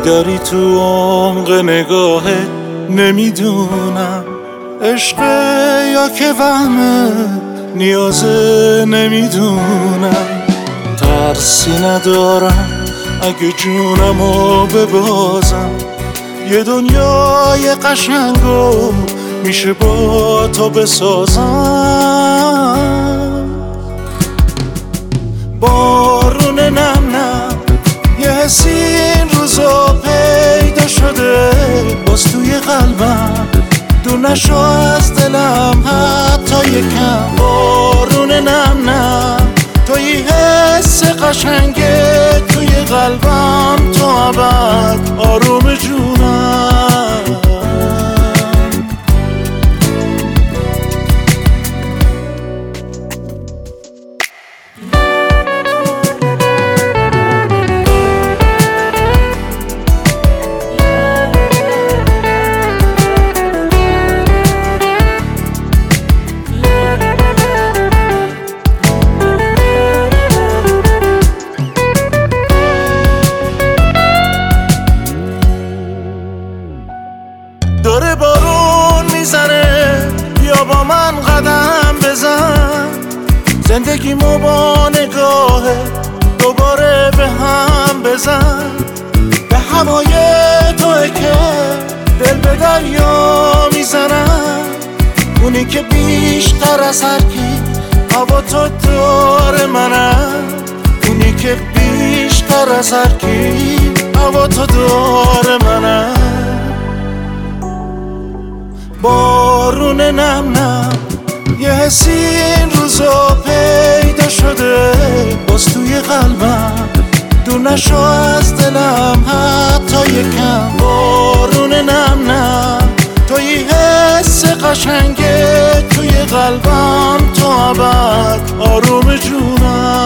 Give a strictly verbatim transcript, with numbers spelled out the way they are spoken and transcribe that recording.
داری تو عمق نگاهت، نمیدونم عشقه یا که وهمه، نیازه نمیدونم. ترسی ندارم اگه جونمو ببازم، یه دنیای قشنگو میشه با تو بسازم. بارون نم نم یه حسی این روزا پیدا شده، باز توی قلبم دور نشو از دلم حتی یکم. بارون نم نم توی حس قشنگه توی قلبم، تو ابد آروم جونم. داره بارون میزنه، بیا با من قدم بزن، زندگیمو با نگاه دوباره به هم بزن. به هوای توئه که دل به دریا میزنم، اونی که بیشتر از هر کی هوا تو داره منم، اونی که بیشتر از هر کی هوا تو داره منم. بارون نم نم یه حسی این روزا پیدا شده، باز توی قلبم دور نشو از دلم حتی یکم. بارون نم نم توی حس قشنگه توی قلبم، تو ابد آروم جونم.